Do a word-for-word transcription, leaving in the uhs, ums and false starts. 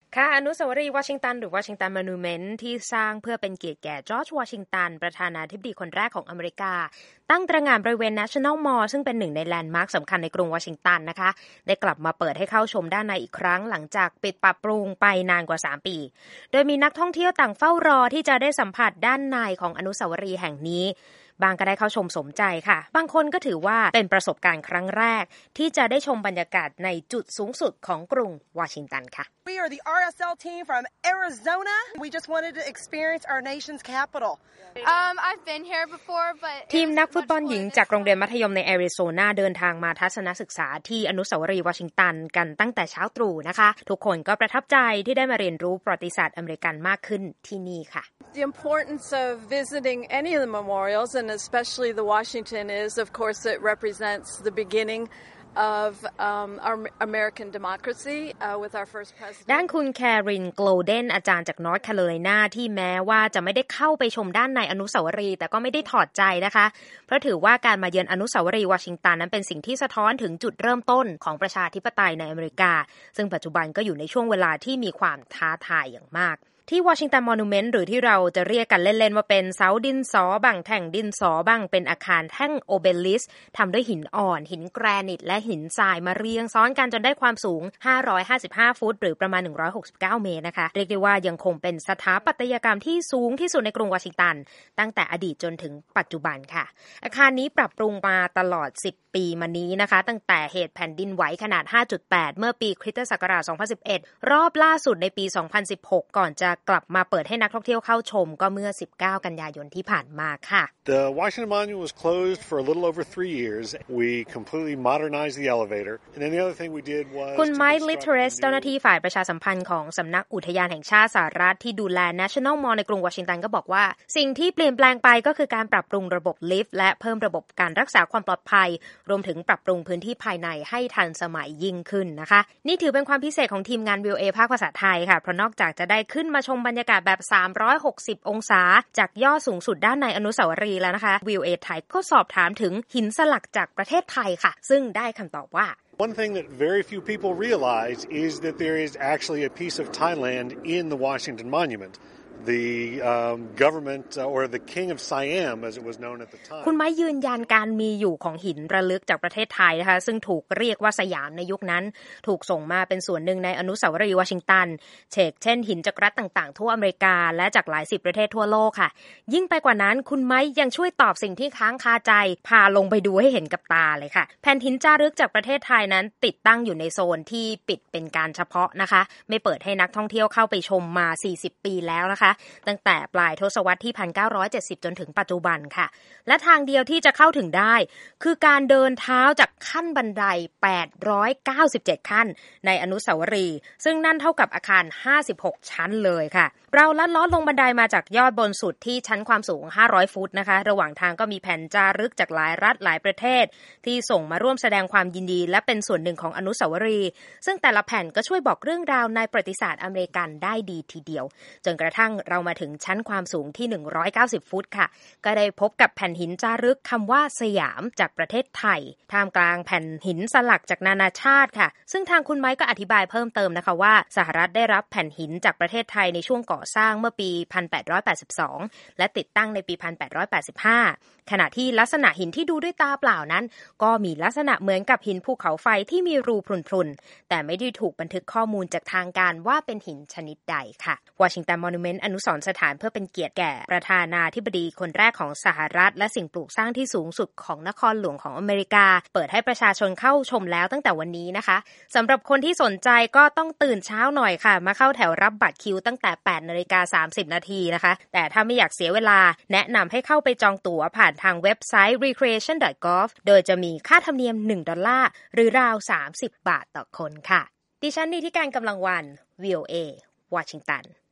ค่ะอนุสาวรีย์วอชิงตันหรือวอชิงตันมอนูเมนต์ที่สร้างเพื่อเป็นเกียรติแก่จอร์จวอชิงตันประธานาธิบดีคนแรกของอเมริกาตั้งตระหง่านบริเวณ National Mall ซึ่งเป็นหนึ่งในแลนด์มาร์คสำคัญในกรุงวอชิงตันนะคะได้กลับมาเปิดให้เข้าชมด้านในอีกครั้งหลังจากปิดปรับปรุงไปนานกว่าสามปีโดยมีนักท่องเที่ยวต่างเฝ้ารอที่จะได้สัมผัสด้านในของอนุสาวรีย์แห่งนี้บางก็ได้เข้าชมสมใจค่ะบางคนก็ถือว่าเป็นประสบการณ์ครั้งแรกที่จะได้ชมบรรยากาศในจุดสูงสุดของกรุงวอชิงตันค่ะ We are the อาร์ เอส แอล team from Arizona. We just wanted to experience our nation's capital. Um, I've been here before, but ทีมนักฟุตบอลหญิงจากโรงเรียนมัธยมในแอริโซนาเดินทางมาทัศนศึกษาที่อนุสาวรีย์วอชิงตันกันตั้งแต่เช้าตรู่นะคะทุกคนก็ประทับใจที่ได้มาเรียนรู้ประวัติศาสตร์อเมริกันมากขึ้นที่นี่ค่ะ The importance of visiting any of the memorials, and especially the Washington, is, of course, it represents the beginning of um, our American democracy uh, with our first president. ด้านคุณแครินโกลเดนอาจารย์จากนอร์ทแคโรไลนาที่แม้ว่าจะไม่ได้เข้าไปชมด้านในอนุสาวรีย์แต่ก็ไม่ได้ถอดใจนะคะเพราะถือว่าการมาเยือนอนุสาวรีย์วอชิงตันนั้นเป็นสิ่งที่สะท้อนถึงจุดเริ่มต้นของประชาธิปไตยในอเมริกาซึ่งปัจจุบันก็อยู่ในช่วงเวลาที่มีความท้าทายอย่างมากที่วอชิงตันมอนูเมนต์หรือที่เราจะเรียกกันเล่นๆว่าเป็นเสาดินสอบังแท่งดินสอบังเป็นอาคารแท่งโอเบลิสทำด้วยหินอ่อนหินแกรนิตและหินทรายมาเรียงซ้อนกันจนได้ความสูงห้าร้อยห้าสิบห้าฟุตหรือประมาณหนึ่งร้อยหกสิบเก้าเมตรนะคะเรียกได้ว่ายังคงเป็นสถาปัตยกรรมที่สูงที่สุดในกรุงวอชิงตันตั้งแต่อดีตจนถึงปัจจุบันค่ะอาคารนี้ปรับปรุงมาตลอดสิบปีมานี้นะคะตั้งแต่เหตุแผ่นดินไหวขนาด ห้าจุดแปด เมื่อปีคริสตศักราชสองพันสิบเอ็ดรอบล่าสุดในปีสองพันสิบหกก่อนจะกลับมาเปิดให้นักท่องเที่ยวเข้าชมก็เมื่อสิบเก้ากันยายนที่ผ่านมาค่ะ The Washington Monument was closed for a little over three years. We completely modernized the elevator. And then the other thing we did was คุณไมค์ลิเทเรสเจ้าหน้าที่ฝ่ายประชาสัมพันธ์ของสำนักอุทยานแห่งชาติสหรัฐที่ดูแล National Mall ในกรุงวอชิงตันก็บอกว่าสิ่งที่เปลี่ยนแปลงไปก็คือการปรับปรุงระบบลิฟต์และเพิ่มระบบการรักษาความปลอดภัยรวมถึงปรับปรุงพื้นที่ภายในให้ทันสมัยยิ่งขึ้นนะคะนี่ถือเป็นความพิเศษของทีมงาน วี โอ เอ ภาคภาษาไทยค่ะเพราะนอกจากจะได้ขึ้นมาชมบรรยากาศแบบสามร้อยหกสิบองศาจากยอดสูงสุดด้านในอนุสาวรีย์แล้วนะคะ วี โอ เอ ไทยก็สอบถามถึงหินสลักจากประเทศไทยค่ะซึ่งได้คำตอบว่า One thing that very few people realize is that there is actually a piece of Thailand in the Washington Monument. The um, government uh, or the King of Siam as it was known at the time คุณไม้ยืนยันการมีอยู่ของหินระลึกจากประเทศไทยนะคะซึ่งถูกเรียกว่าสยามในยุคนั้นถูกส่งมาเป็นส่วนหนึ่งในอนุสาวรีย์วอชิงตันเช่นเช่นหินจากรัฐต่างๆทั่วอเมริกาและจากหลายสิบประเทศทั่วโลกค่ะยิ่งไปกว่านั้นคุณไม้ยังช่วยตอบสิ่งที่ค้างคาใจพาลงไปดูให้เห็นกับตาเลยค่ะแผ่นหินจารึกจากประเทศไทยนั้นติดตั้งอยู่ในโซนที่ปิดเป็นการเฉพาะนะคะไม่เปิดให้นักท่องเที่ยวเข้าไปชมมาสี่สิบปีแล้วนะคะตั้งแต่ปลายทศวรรษที่หนึ่งพันเก้าร้อยเจ็ดสิบจนถึงปัจจุบันค่ะและทางเดียวที่จะเข้าถึงได้คือการเดินเท้าจากขั้นบันไดแปดร้อยเก้าสิบเจ็ดขั้นในอนุสาวรีย์ซึ่งนั่นเท่ากับอาคารห้าสิบหกชั้นเลยค่ะเราลัดเลาะลงบันไดมาจากยอดบนสุดที่ชั้นความสูงห้าร้อยฟุตนะคะระหว่างทางก็มีแผ่นจารึกจากหลายรัฐหลายประเทศที่ส่งมาร่วมแสดงความยินดีและเป็นส่วนหนึ่งของอนุสาวรีย์ซึ่งแต่ละแผ่นก็ช่วยบอกเรื่องราวในประวัติศาสตร์อเมริกันได้ดีทีเดียวจนกระทั่งเรามาถึงชั้นความสูงที่หนึ่งร้อยเก้าสิบฟุตค่ะก็ได้พบกับแผ่นหินจารึกคำว่าสยามจากประเทศไทยท่ามกลางแผ่นหินสลักจากนานาชาติค่ะซึ่งทางคุณไมค์ก็อธิบายเพิ่มเติมนะคะว่าสหรัฐได้รับแผ่นหินจากประเทศไทยในช่วงก่อสร้างเมื่อปี หนึ่งพันแปดร้อยแปดสิบสอง และติดตั้งในปี หนึ่งพันแปดร้อยแปดสิบห้า ขณะที่ลักษณะหินที่ดูด้วยตาเปล่านั้นก็มีลักษณะเหมือนกับหินภูเขาไฟที่มีรูพรุนๆแต่ไม่ได้ถูกบันทึกข้อมูลจากทางการว่าเป็นหินชนิดใดค่ะวอชิงตันมอนูเมนต์อนุสรณ์สถานเพื่อเป็นเกียรติแก่ประธานาธิบดีคนแรกของสหรัฐและสิ่งปลูกสร้างที่สูงสุดของนครหลวงของอเมริกาเปิดให้ประชาชนเข้าชมแล้วตั้งแต่วันนี้นะคะสำหรับคนที่สนใจก็ต้องตื่นเช้าหน่อยค่ะมาเข้าแถวรับบัตรคิวตั้งแต่ แปดนาฬิกาสามสิบนาทีนะคะแต่ถ้าไม่อยากเสียเวลาแนะนำให้เข้าไปจองตั๋วผ่านทางเว็บไซต์ recreation ดอท gov โดยจะมีค่าธรรมเนียมหนึ่งดอลลาร์หรือราวสามสิบบาทต่อคนค่ะดิฉันนิติการกำลังวัน วี โอ เอ วอชิงตัน